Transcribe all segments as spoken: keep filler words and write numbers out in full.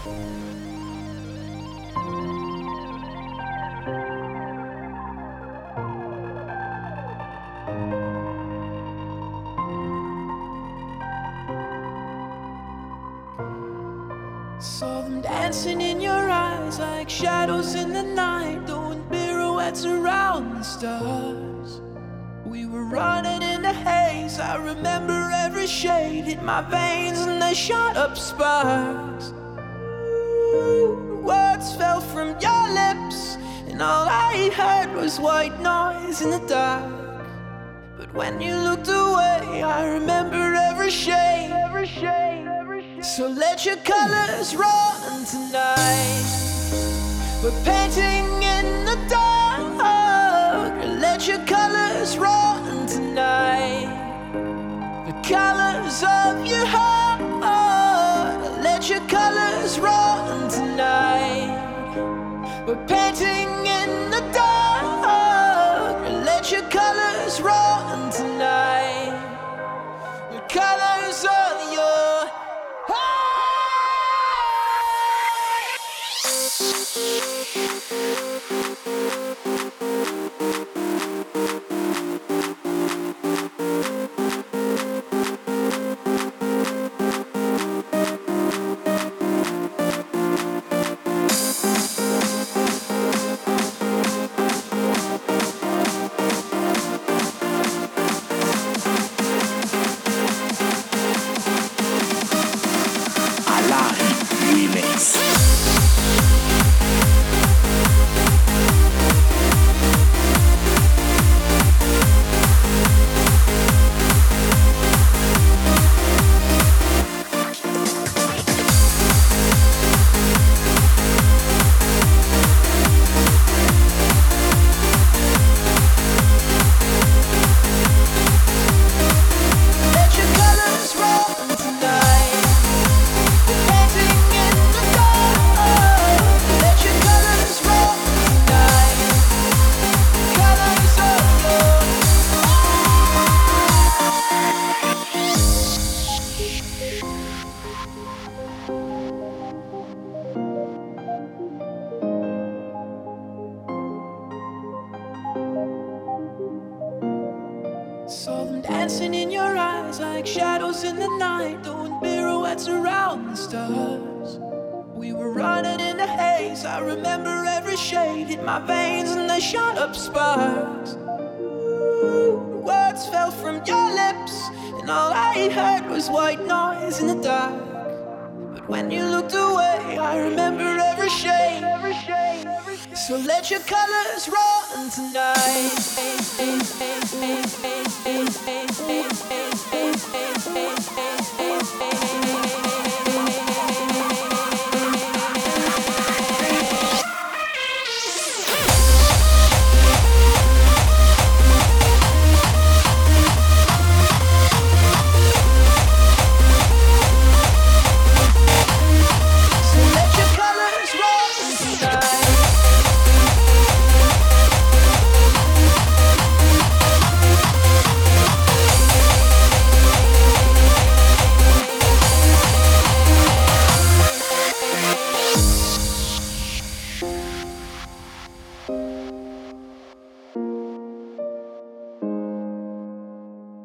Saw them dancing in your eyes like shadows in the night, doing pirouettes around the stars. We were running in the haze, I remember every shade hit my veins and they shot up sparks. Ooh, words fell from your lips and all I heard was white noise in the dark. But when you looked away, I remember every shade, every shade, every shade. So let your colors run tonight. We're painting in the dark. Let your colors run tonight. The colors of your heart. Let your colors run tonight. We're painting in the dark. Let your colors run tonight. The colors of your heart. Saw them dancing in your eyes like shadows in the night, doing pirouettes around the stars. We were running in the haze, I remember every shade hit my veins and they shot up sparks. Ooh, words fell from your lips and all I heard was white noise in the dark. But when you looked away, I remember every shade, every shade, every shade. So let your colors run tonight.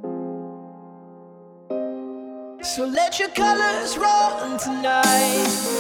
So let your colors run tonight.